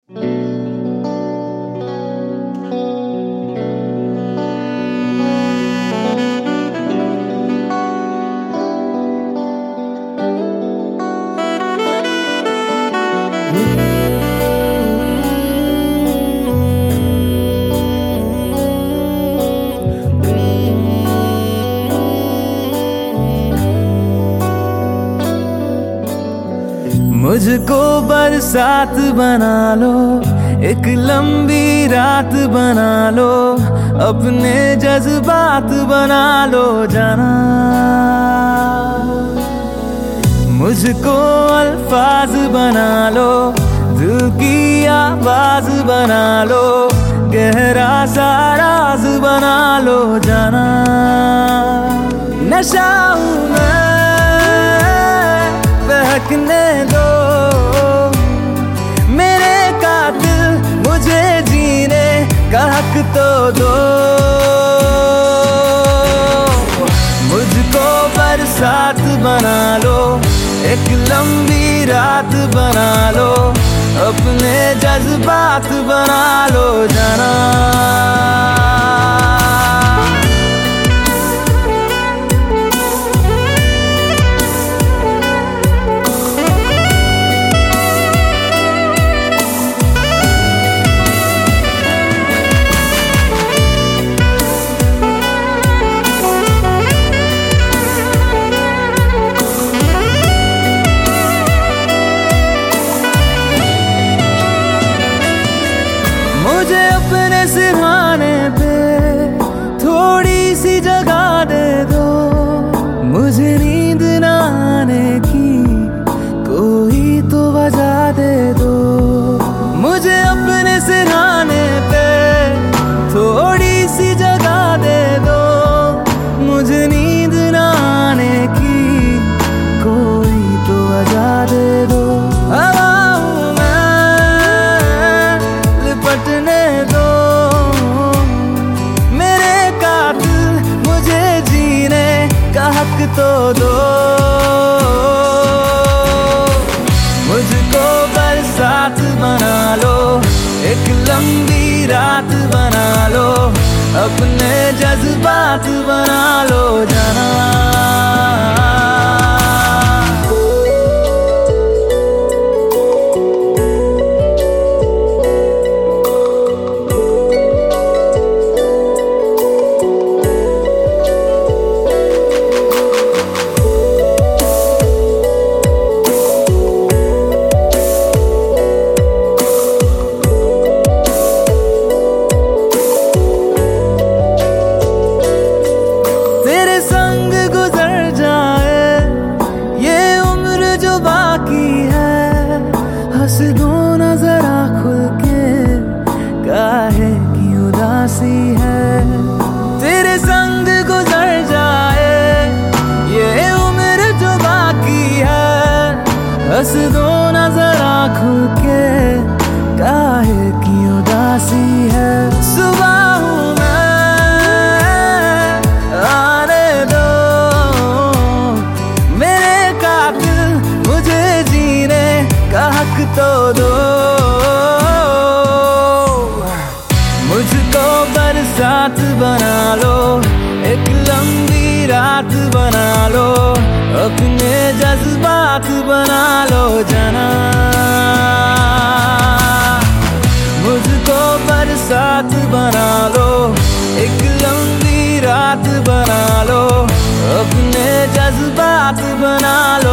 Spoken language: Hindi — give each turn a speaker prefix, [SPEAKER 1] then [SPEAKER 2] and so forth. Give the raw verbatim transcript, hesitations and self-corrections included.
[SPEAKER 1] मुझको बरसात बना लो, एक लंबी रात बना लो, अपने जज्बात बना लो जाना। मुझको अल्फाज बना लो, दिल की आवाज बना लो, गहरा सा राज बना लो जाना। नशा हूँ मैं, बहकने दो मेरे कातिल, मुझे जीने का हक तो दो। मुझको बरसात बना लो, एक लंबी रात बना लो, अपने जज्बात बना लो जाना। मुझे अपने सिरहाने पे थोड़ी सी जगह दे दो, मुझे नींद न आने की कोई तो वजह दे दो। मुझे अपने सिरहाने पे थोड़ी सी जगह दे दो, मुझे नींद न आने की कोई तो वजह दे दो। लिपटने दो मेरे कातिल, मुझे जीने का हक तो दो। मुझको बरसात बना लो, एक लंबी रात बना लो, अपने जज्बात बना लो जाना। हंस दो ना जरा खुल के, काहे की उदासी है। तेरे संग गुजर जाए ये उम्र जो बाकी है, हंस दो ना जरा खुल के, काहे की उदासी है। सुबह हूँ मैं, आने दो मेरे कातिल, मुझे जीने का हक तो दो। मुझको बरसात बना लो, एक लंबी रात बना लो, अपने जज्बात बना लो जाना। मुझको बरसात बना लो, एक लंबी रात बना लो, अपने जज्बात बना लो।